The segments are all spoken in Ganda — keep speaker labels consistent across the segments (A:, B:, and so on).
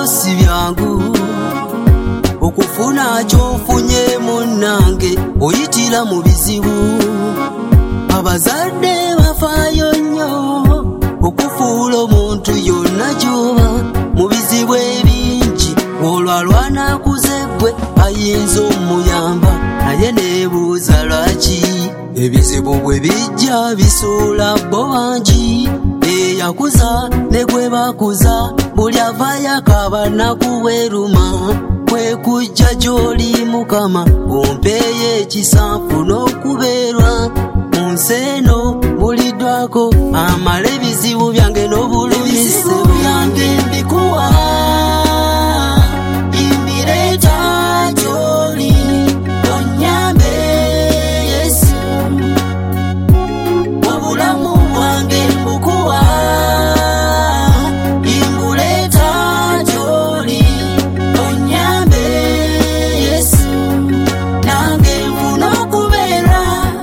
A: si byangu okufuna kyofunye munnange oyitira mu bizibu. Abazadde bafaayo nnyo okufuula omuntu yonna gy'oba mu bizibu ebingi. Olwalwana kuzeggwe ayinza omuyamba naye neebuuza lwaki ebizibu bwe bijja bisuula bo bangi. Eyakuza ne gwe bakuza buli avaayo akaaba nakuweruma. Kwe kujja gy'oli Mukama ompeeyo ekisanfu n'okubeerwa mu nsi eno buliddwako amala ebizibu byange n'obulumi. Ebizibu byange mbikuwa imbireeta gy'oli onnyambe Yesu. Obulamu bwange mbukuwa imbuleeta gy'oli onnyambe Yesu nange nfuna okubeera.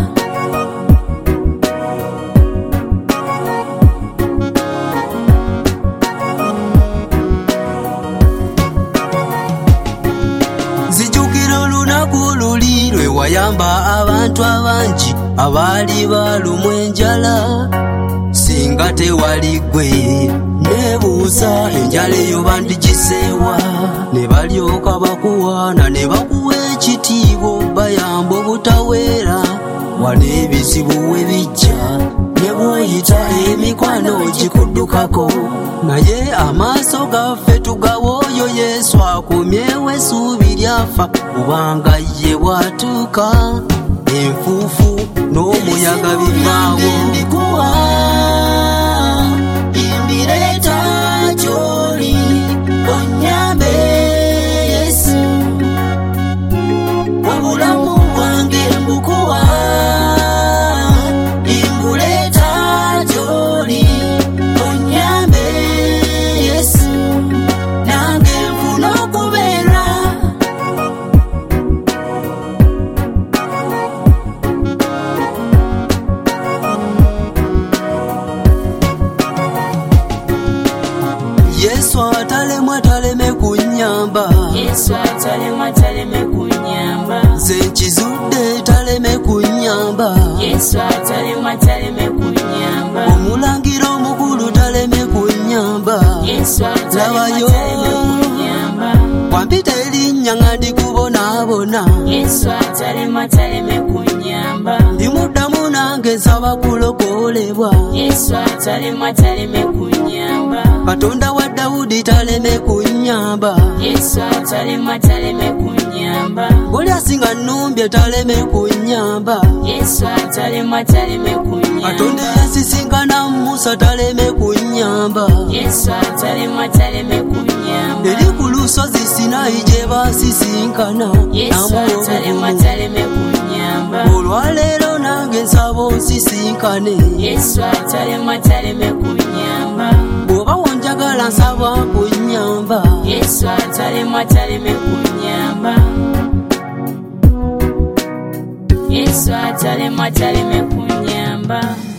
A: Nzijukira olunaku luli lwe wayamba abantu abangi abaali balumwa enjala. Singa tewali gwe neebuuza enjala eyo bandigiseewa. Ne balyoka bakuwaana ne bakuwa ekitiibwa bayamba obutaweera. Wano ebizibu we bijja ne bw'oyita emikwano gikuddukako. Naye amaaso gaffe tugawa oyo Yesu akumyewo essuubi lyafa. Kubanga ye bw'atuuka enfuufu n'omuyaga bivaawo. Mbikuwa imbireeta gy'oli onnyambe Yesu. Obulamu bwange mbukuwa imbuleeta gy'oli onnyambe Yesu nange nfuna okubeera. Yesu atalemwa taleme kunnyamba.
B: Yesu atalemwa taleme kunnyamba.
A: Nze nkizudde taleme kunnyamba.
B: Yesu atalemwa taleme kunnyamba.
A: Omulangira omukulu taleme kunnyamba.
B: Yesu atalemwa taleme kunnyamba.
A: Wampita erinnya nga ndikubonaabona.
B: Yesu atalemwa taleme kunnyamba.
A: Ndimuddamu nange nsaba kulokolebwa.
B: Yesu atalemwa taleme kunnyamba.
A: Katonda wa Dawudi taleme kunnyamba.
B: Yesu atalemwa taleme kunnyamba.
A: Buli asinga nnumbye taleme kunnyamba.
B: Yesu atalemwa taleme kunnyamba.
A: Katonda eyasisinkana Musa taleme kunnyamba.
B: Yesu atalemwa taleme kunnyamba.
A: Eri ku lusozi Sinayi gye baasisinkana
B: Yesu atalemwa taleme kunnyamba.
A: Olwaleero nange nsaba onsisinkane.
B: Yesu atalemwa taleme kunnyamba.
A: Bw'oba wonjagala nsaba kunnyamba.
B: Yesu atalemwa taleme kunnyamba. Yesu atalemwa taleme kunnyamba.